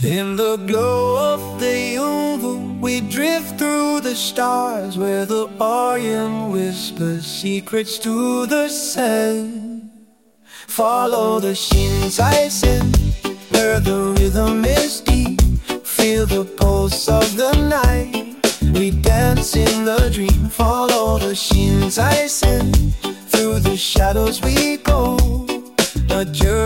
In the glow of the Yulvu, we drift through the stars, where the Orion whispers secrets to the sun. Follow the Shinzai-sen, where the rhythm is deep. Feel the pulse of the night, we dance in the dream. Follow the Shinzai-sen, through the shadows we go, a journey